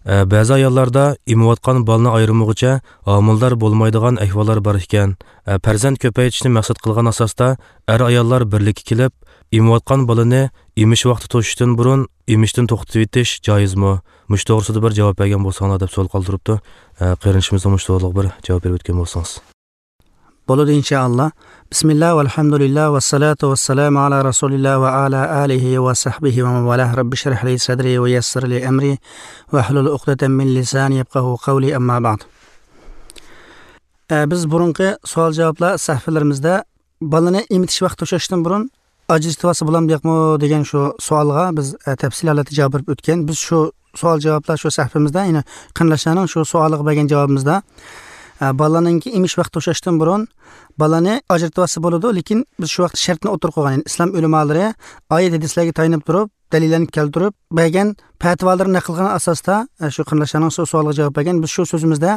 Ba'zi ayollarda imayotgan balni ayırmagıcha homildor bo'lmaydigan ahvollar bor ekan. Farzand ko'paytirishni maqsad qilgan asosda ayollar birlikka kelib, imayotgan balini emish vaqti to'shishdan burun emishdan to'xtatib etish joizmi? Mush to'g'risida bir javob bergan bo'lsangiz deb savol qoldiribdi. Qarinishimizga mush to'g'riliq bir javob berib o'tgan bo'lsangiz. Bo'ladi inshaalloh. Bismillah valhamdulillah vassalatu vassalamu ala rasulillah va ala alihi va sahbihi va mawalah. Rabbi shrah li sadri va yassir li amri va hlul uqdatan min lisani yafqahu qawli amma ba'd. Biz burungi savol javoblar sahifalarimizda balani emitish vaqti to'shashdan burun ajritvasi bo'lamdiymi degan shu savolga biz tafsilot javob berib o'tgan. Biz shu savol javoblar shu sahifamizda, ya'ni qanlashlarning shu savoliga bergan javobimizda balaninki emish vaqti to'shashdan burun balani ajritvasi bo'ladi, lekin biz shu vaqt shartni o'tirib qo'ygan. Yani islom ulamolari oyat hadislarga tayanib turib, dalillarni keltirib, bergan fatvolarni naql qilgan asosda shu qanlashlarning shu savoliga javob bergan. Biz shu so'zimizda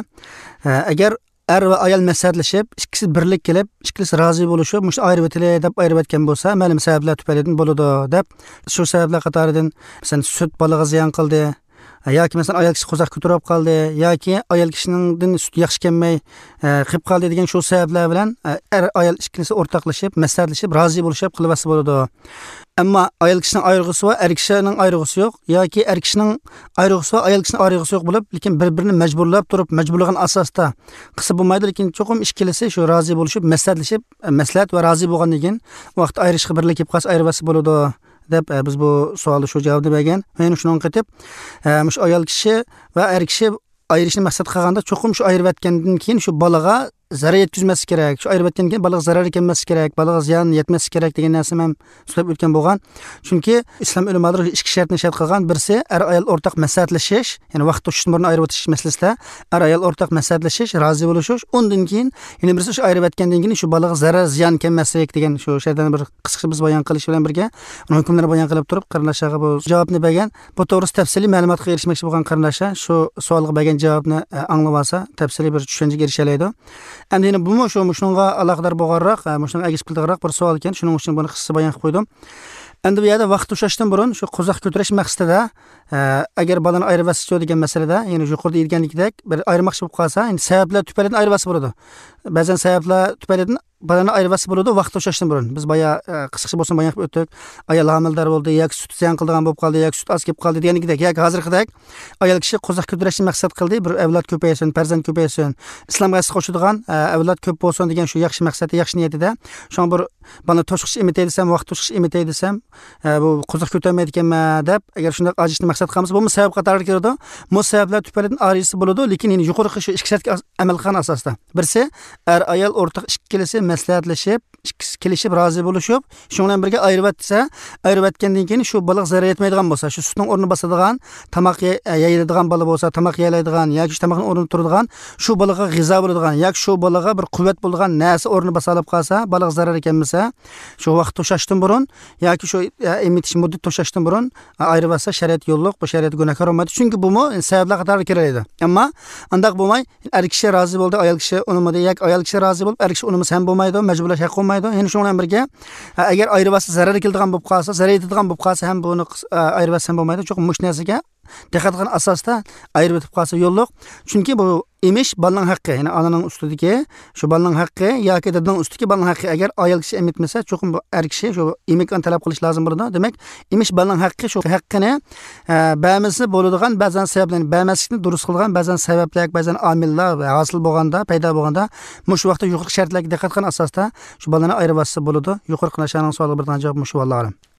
agar er va ayol maslahatlashib, ikkisi birlik kelib, ikkisi rozi bo'lishib, mush ayrib etile deb ayrib etgan bo'lsa, ma'lum sabablar tufaylidan bo'ladi deb, shu sabablar qatoridan masalan sut balaga ziyon qildi, yoki masalan ayol kishi qo'zaq ko'tarib qoldi, yoki ayol kishining sut yaxshi kelmay qilib qoldi degan shu sabablar bilan er ayol ikkisi o'rtoqlashib, maslahatlashib, rozi bo'lishib qilvasi bo'ladi. Ammo ayol kishining ayrig'isi va er kishining ayrig'isi yo'q, yoki er kishining ayrig'isi va ayol kishining ayrig'isi yo'q bo'lib, lekin bir-birini majburlab turib, majburlagan asosda qilsa bo'lmaydi, lekin cho'qim ikkilisi shu rozi bo'lishib, maslahatlashib, maslahat va rozi bo'lgandan keyin vaqt ayrishga birlikib qolsa ayrivasi bo'ladi deb biz bu savolga shu javobni bergan. Men shuni qilib, mush ayol kishi va er kishi ayrishni maqsad qilganda cho'qim shu ayrib etgandan keyin shu bolaga zarar yetkazmas kerak. Shu ayrib etgandan keyin bolaga zarar kelmas kerak, bolaga ziyon yetmas kerak degan narsani ham so'rab o'tgan bo'lgan. Chunki islom ulamolari ikki shartni shart qilgan. Birisi er ayol o'rtaq maslahatlashish, ya'ni vaqt to'shishdan burun ayrib o'tish masalasida er ayol o'rtaq maslahatlashish, rozi bo'lishish, undan keyin yana birisi shu ayrib etgandan keyin shu bolaga zarar ziyon kelmaslik degan shu shartlarni bir qisqa biz bayon qilish bilan birga uni hukmlarini bayon qilib turib, qarindoshlarga bu javobni bergan. Bu to'g'risida tafsiliy ma'lumotga erishmoqchi bo'lgan qarindoshlar shu savolga bergan javobni anglab olsa, tafsiliy bir tushunchaga erisha oladi. Endi yana bu shunga aloqador bo'lganroq, shunga agis qildiqroq bir savol ekan, shuning uchun buni qisqa bayon qilib qo'ydim. Endi bu yerda vaqt to'shashdan burun shu qo'zoq ko'tarish maqsadida agar balani ayirvasiz degan masalada, ya'ni yuqorida aytganlikdek bir ayirmoqchi bo'lib qolsa, endi sabablar tufaylidan ayirvasi bo'ladi. Ba'zan sabablar tufaylidan balani ayirvasi bo'ladi vaqt to'shashdan burun. Biz qisqacha bo'lsin bayon qilib o'tdik. Ayol homildor bo'ldi, yoki sut ziyon qilgan bo'lib qoldi, yoki sut oz kelib qoldi degandek, yoki hozirgidek ayol kishi qo'zoq ko'tarishni maqsad qildi, bir avlod ko'paysin, farzand ko'paysin, islomga qo'shadigan avlod ko'p bo'lsin degan shu yaxshi maqsadda, yaxshi niyatida, shu bir bana to'shqish imitay desam, vaqt to'shqish imitay desam, bu qo'zoq ko'tarmaydi ekanman deb, agar shunday ajishni maqsad qilamiz, bu sabab qatori kiradi. Bu sabablar tufaylidan arisi bo'ladi, lekin endi yuqorqi shu ikki shartga amal qilgan asosda. Birisi er ayol o'rtaq ikkilisi maslahatlashib, ikkisi kelishib, rozi bo'lishib, shu bilan birga ayrib etsa, ayrib etgandan keyin shu bola zarar yetmaydigan bo'lsa, shu sutning o'rnini bosadigan, tomoq yeyadigan bola bo'lsa, tomoq yeyadigan yoki shu tomoqning o'rnini turadigan, shu bolaga g'izo bo'ladigan yoki shu bolaga bir quvvat bo'ladigan narsa o'rnini bosalib qolsa, bolaga zarar ekanmasa, shu vaqt to'shashdan burun yoki shu emitish muddat to'shashdan burun ayrib olsa shariat yo'lliq, bu shariat gunohkor bo'lmaydi. Chunki bu sabablar qatori kiradi. Ammo undaq bo'lmay, er kishi rozi bo'ldi, ayol kishi unimadi, yoki ayol kishi rozi bo'lib, er kishi unimasa ham bo'lmaydi, majburlash haq bo'lmaydi. Ya'ni shu bilan birga agar ayrib olsa zarar keladigan bo'lib qolsa, zarar yetadigan bo'lib qolsa ham buni ayrib olsa ham bo'lmaydi. Chunki mush narsaga diqqat qilgan asosda ayrib etib qolsa yo'lliq. Chunki bu emish balaning haqqi, ya'ni onaning ustidagi shu balaning haqqi yoki dadaning ustidagi balaning haqqi. Agar ayol kishi emitmasa, cho'qim bu er kishi shu emikni talab qilish lozim bo'ladi. Demak, emish balaning haqqi, shu haqqini ba'misi bo'ladigan ba'zan sabablarni ba'maslikni durust qilgan ba'zan sabablar, ba'zan omillar hosil bo'lganda, paydo bo'lganda, mush vaqtda yuqorqi shartlarga diqqat qilgan asosda shu balani ayrib olsa bo'ladi. Yuqorqi qilishning savoliga bir javob mush vallahi.